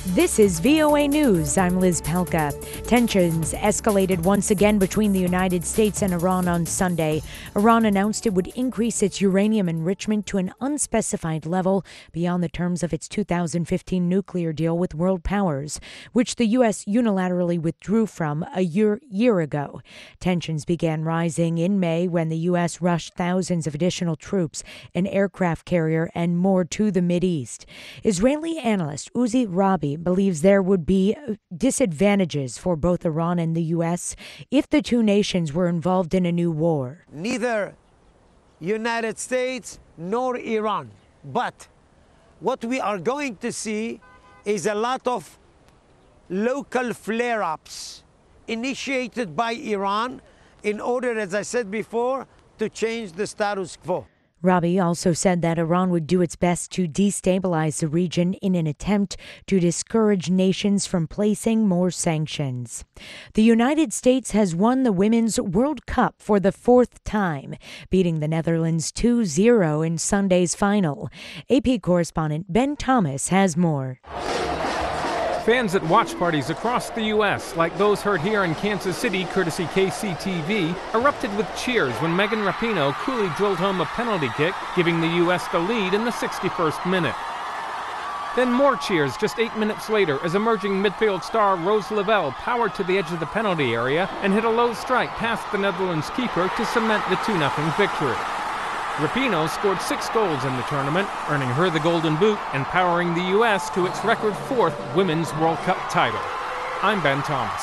This is VOA News. I'm Liz Pelka. Tensions escalated once again between the United States and Iran on Sunday. Iran announced it would increase its uranium enrichment to an unspecified level beyond the terms of its 2015 nuclear deal with world powers, which the U.S. unilaterally withdrew from a year ago. Tensions began rising in May when the U.S. rushed thousands of additional troops, an aircraft carrier, and more to the Mideast. Israeli analyst Uzi Rabi believes there would be disadvantages for both Iran and the U.S. if the two nations were involved in a new war. Neither United States nor Iran. But what we are going to see is a lot of local flare-ups initiated by Iran in order, as I said before, to change the status quo. Rabi also said that Iran would do its best to destabilize the region in an attempt to discourage nations from placing more sanctions. The United States has won the Women's World Cup for the fourth time, beating the Netherlands 2-0 in Sunday's final. AP correspondent Ben Thomas has more. Fans at watch parties across the U.S., like those heard here in Kansas City, courtesy KCTV, erupted with cheers when Megan Rapinoe coolly drilled home a penalty kick, giving the U.S. the lead in the 61st minute. Then more cheers just 8 minutes later as emerging midfield star Rose Lavelle powered to the edge of the penalty area and hit a low strike past the Netherlands keeper to cement the 2-0 victory. Rapinoe scored 6 goals in the tournament, earning her the Golden Boot and powering the U.S. to its record 4th Women's World Cup title. I'm Ben Thomas.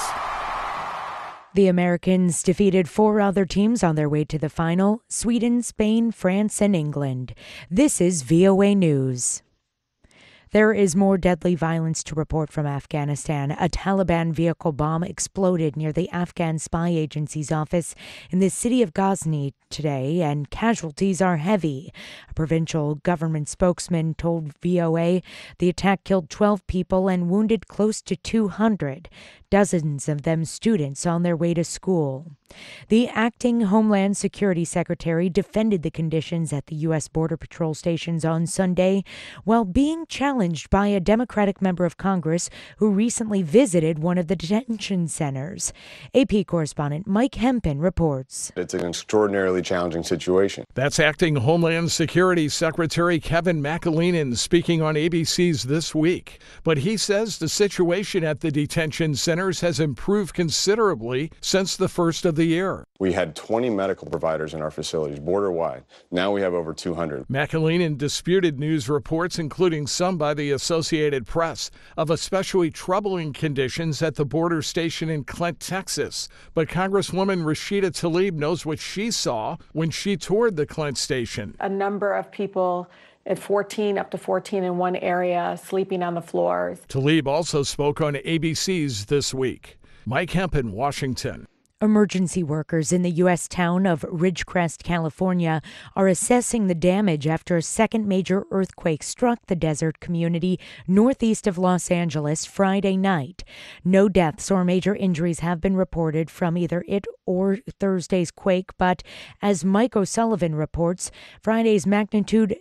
The Americans defeated 4 other teams on their way to the final: Sweden, Spain, France, and England. This is VOA News. There is more deadly violence to report from Afghanistan. A Taliban vehicle bomb exploded near the Afghan spy agency's office in the city of Ghazni today, and casualties are heavy. A provincial government spokesman told VOA the attack killed 12 people and wounded close to 200, dozens of them students on their way to school. The acting Homeland Security Secretary defended the conditions at the U.S. Border Patrol stations on Sunday while being challenged by a Democratic member of Congress who recently visited one of the detention centers. AP correspondent Mike Hempen reports. It's an extraordinarily challenging situation. That's acting Homeland Security Secretary Kevin McAleenan speaking on ABC's This Week. But he says the situation at the detention centers has improved considerably since the first of the year. We had 20 medical providers in our facilities border-wide. Now we have over 200. McAleenan disputed news reports, including some by the Associated Press, of especially troubling conditions at the border station in Clint, Texas. But Congresswoman Rashida Tlaib knows what she saw when she toured the Clint station. A number of people at 14, up to 14 in one area, sleeping on the floors. Tlaib also spoke on ABC's This Week. Mike Hempen, Washington. Emergency workers in the U.S. town of Ridgecrest, California, are assessing the damage after a second major earthquake struck the desert community northeast of Los Angeles Friday night. No deaths or major injuries have been reported from either it or Thursday's quake, but as Mike O'Sullivan reports, Friday's magnitude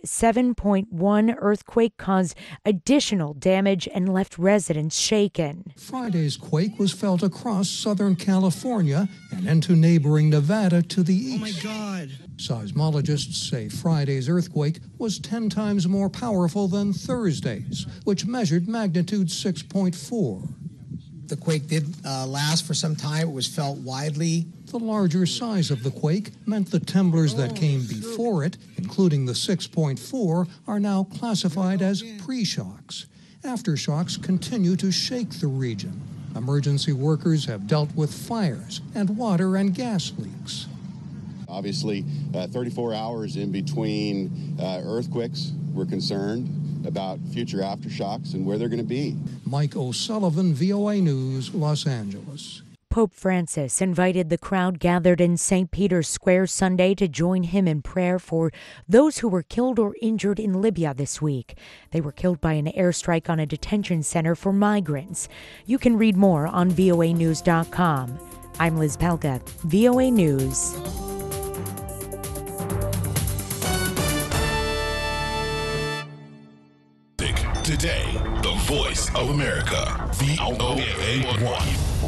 7.1 earthquake caused additional damage and left residents shaken. Friday's quake was felt across Southern California and into neighboring Nevada to the east. Oh, my God. Seismologists say Friday's earthquake was 10 times more powerful than Thursday's, which measured magnitude 6.4. The quake did last for some time. It was felt widely. The larger size of the quake meant the tremblers that came before it, including the 6.4, are now classified as pre-shocks. Aftershocks continue to shake the region. Emergency workers have dealt with fires and water and gas leaks. Obviously, 34 hours in between earthquakes, we're concerned about future aftershocks and where they're going to be. Mike O'Sullivan, VOA News, Los Angeles. Pope Francis invited the crowd gathered in St. Peter's Square Sunday to join him in prayer for those who were killed or injured in Libya this week. They were killed by an airstrike on a detention center for migrants. You can read more on voanews.com. I'm Liz Pelka, VOA News. Today, the voice of America, VOA1.